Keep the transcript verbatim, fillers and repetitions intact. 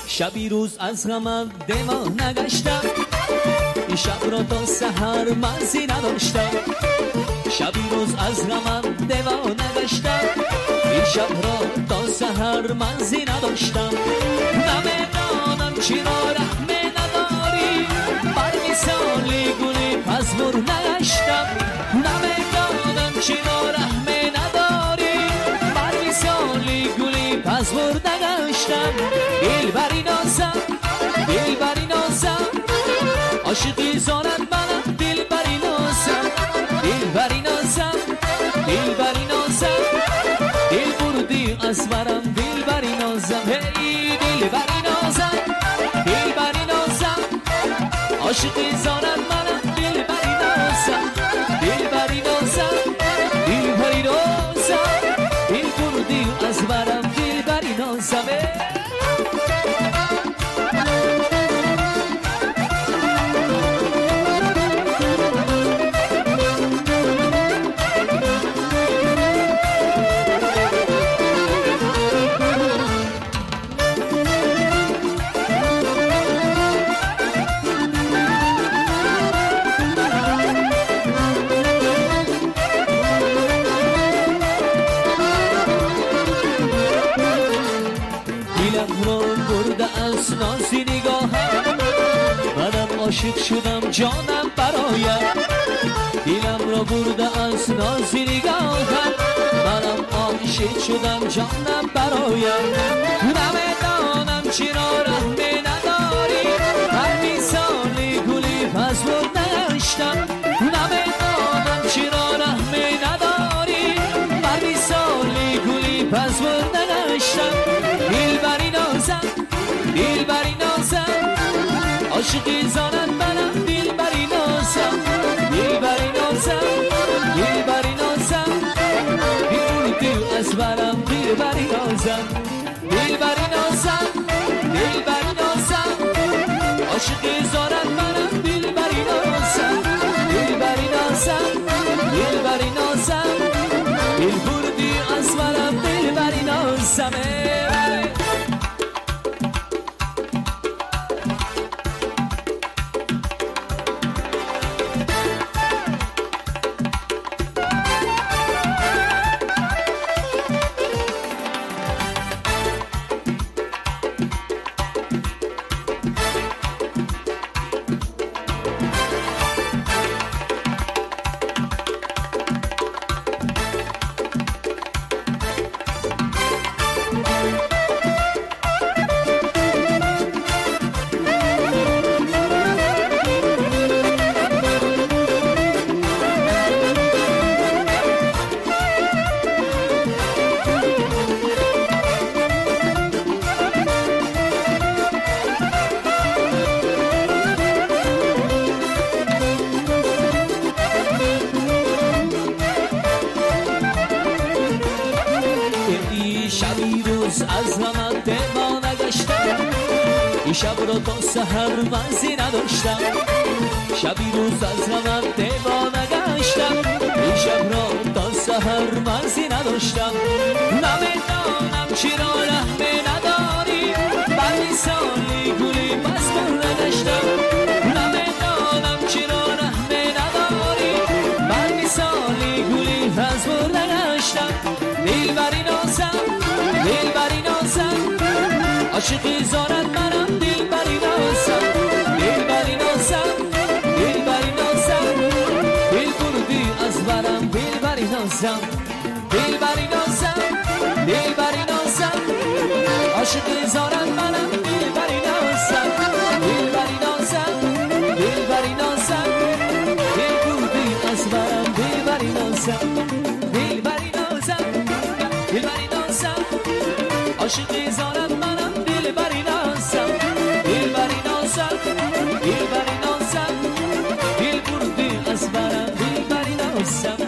شبی روز از غمم دیوانه گشتم، این شب را تا سحر مزی نداشتم. شبی روز از غمم دیوانه گشتم، این شب را تا سحر مزی نداشتم. نمیدانم چرا رحم نداری، بر مثالی گلی پزمور نگشتم. نمیدانم چرا رحم نداری، بر مثالی گلی پزمور نگشتم. دلبری نازم دلبری نازم، عاشقی زارد منم دلبری نازم. دلبری نازم دلبری نازم، دل بردی از برم دلبری نازم. هی دلبری نازم دلبری نازم، عاشقی زارد منم دلبری نازم. دلبری نازم دلبری نازم، دل بردی از برم دلبری نازم. نازی نگاهم منم عاشق شدم جانم برایم. دلم را برده از نازی نگاهم منم عاشق شدم جانم برایم. نمیدانم چرا رحم نداری، هر مثالی گلی پزمور نگشتم. نمیدانم چرا رحم نداری، هر مثالی گلی پزمور نگشتم. دلبری نازم دلبری نازم، عاشقی زانم منم دلبری نازم. دلبری نازم دلبری نازم، دل از برم دلبری نازم. دلبری نازم دلبری نازم، عاشقی زانم منم دلبری نازم. دلبری نازم دلبری نازم، دل بردی از برم دلبری نازم. شبی روز از غمم دیوانه گشتم، این شب را تا سحر مزی نداشتم. شبی روز از غمم دیوانه گشتم، این شب را تا سحر مزی نداشتم. نمیدانم چرا رحم نداری، بر مثالی گلی پزمور نگشتم. نمیدانم چرا رحم نداری، بر مثالی گلی پزمور نگشتم. دلبری نازم دلبری نازم، عاشقی زارد منم دلبری نازم. دلبری نازم دلبری نازم، دل بردی از برم دلبری نازم. دلبری نازم دلبری نازم، عاشقی زارد منم دلبری نازم. دلبری نازم دلبری نازم، دل بردی از برم دلبری نازم. دلبری نازم دلبری نازم، عاشقی زارم منم دلبری نازم. دلبری نازم دلبری نازم، دل بردی از برم دلبری نازم.